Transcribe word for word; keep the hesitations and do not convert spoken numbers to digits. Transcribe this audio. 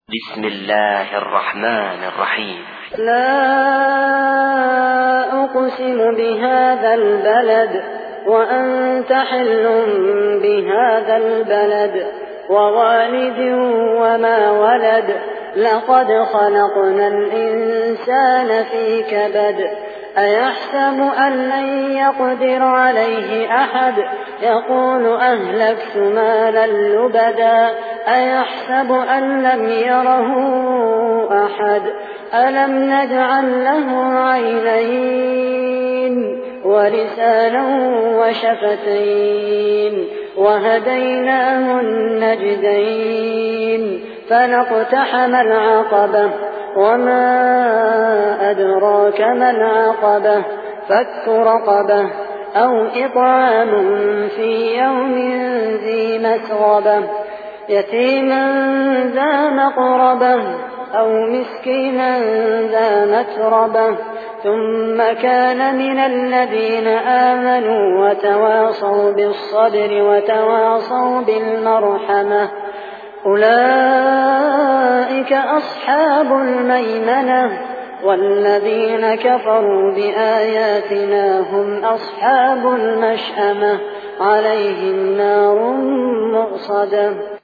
بسم الله الرحمن الرحيم. لا أقسم بهذا البلد وأنت حل بهذا البلد ووالد وما ولد لقد خلقنا الإنسان في كبد أيحسب أن لن يقدر عليه أحد يقول أهلكت مالا لبدا أيحسب أن لم يره أحد ألم نجعل له عينين ولسانا وشفتين وهديناه النجدين فلاقتحم العقبة وما أدراك ما العقبة فك رقبة أو إطعام في يوم ذي مسغبة يتيما ذا مقربة أو مسكينا ذا متربة ثم كان من الذين آمنوا وتواصوا بالصبر وتواصوا بالمرحمة أولئك أصحاب الميمنة والذين كفروا بآياتنا هم أصحاب المشأمة عليهم نار مؤصدة.